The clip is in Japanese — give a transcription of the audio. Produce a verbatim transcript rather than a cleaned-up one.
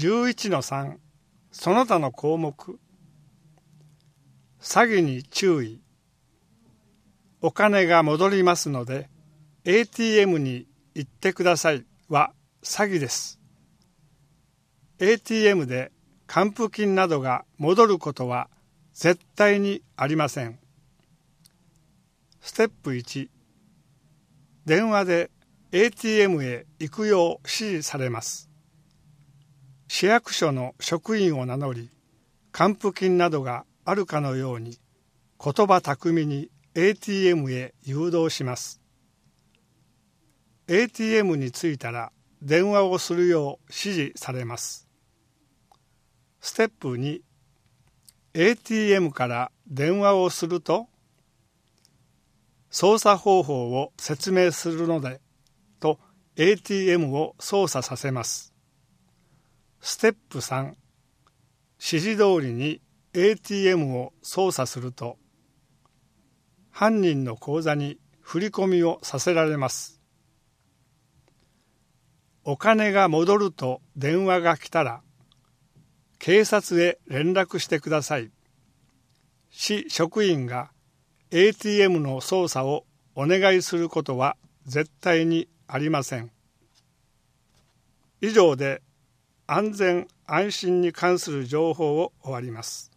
じゅういちのさん その他の項目。詐欺に注意。お金が戻りますので エーティーエム に行ってくださいは詐欺です。エーティーエム で還付金などが戻ることは絶対にありません。ステップいち、電話で エーティーエム へ行くよう指示されます。市役所の職員を名乗り、還付金などがあるかのように言葉巧みに エーティーエム へ誘導します。エーティーエム に着いたら電話をするよう指示されます。ステップに、エーティーエム から電話をすると、操作方法を説明するのでと エーティーエム を操作させます。ステップさん、指示通りに エーティーエム を操作すると、犯人の口座に振り込みをさせられます。お金が戻ると電話が来たら、警察へ連絡してください。市職員が エーティーエム の操作をお願いすることは絶対にありません。以上で安全安心に関する情報を終わります。